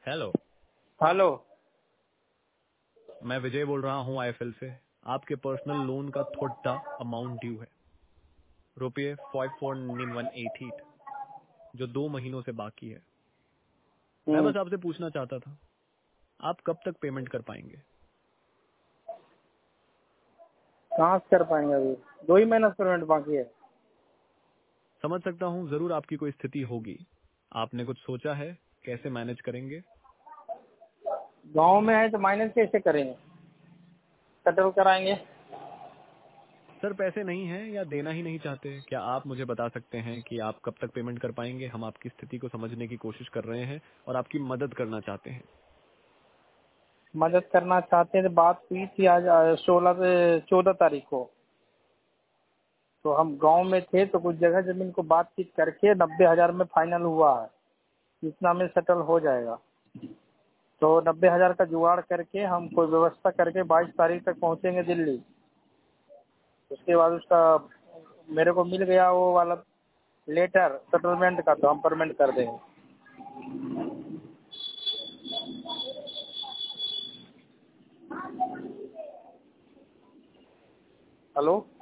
Hello. Hello. मैं विजय बोल रहा हूँ आईएफएल से। आपके पर्सनल लोन का थोड़ा अमाउंट ड्यू है, रुपये 549188, जो 2 महीनों से बाकी है। मैं बस आपसे पूछना चाहता था, आप कब तक पेमेंट कर पाएंगे? कहाँ से कर पाएंगे? अभी 2 ही महीना पेमेंट बाकी है। समझ सकता हूँ, जरूर आपकी कोई स्थिति होगी। आपने कुछ सोचा है कैसे मैनेज करेंगे? गांव में है तो माइनस कैसे करेंगे? सेटल कराएंगे। सर पैसे नहीं हैं या देना ही नहीं चाहते? क्या आप मुझे बता सकते हैं कि आप कब तक पेमेंट कर पाएंगे? हम आपकी स्थिति को समझने की कोशिश कर रहे हैं और आपकी मदद करना चाहते हैं। मदद करना चाहते हैं तो बात हुई थी आज 16 से 14 तारीख को। तो हम गांव में थे तो कुछ जगह जमीन को बातचीत करके 90,000 में फाइनल हुआ है। इतना में सेटल हो जाएगा। तो 90,000 का जुगाड़ करके हम कोई व्यवस्था करके 22 तारीख तक पहुंचेंगे दिल्ली। उसके बाद उसका मेरे को मिल गया वो वाला लेटर सेटलमेंट का, तो हम पेमेंट कर देंगे। हेलो।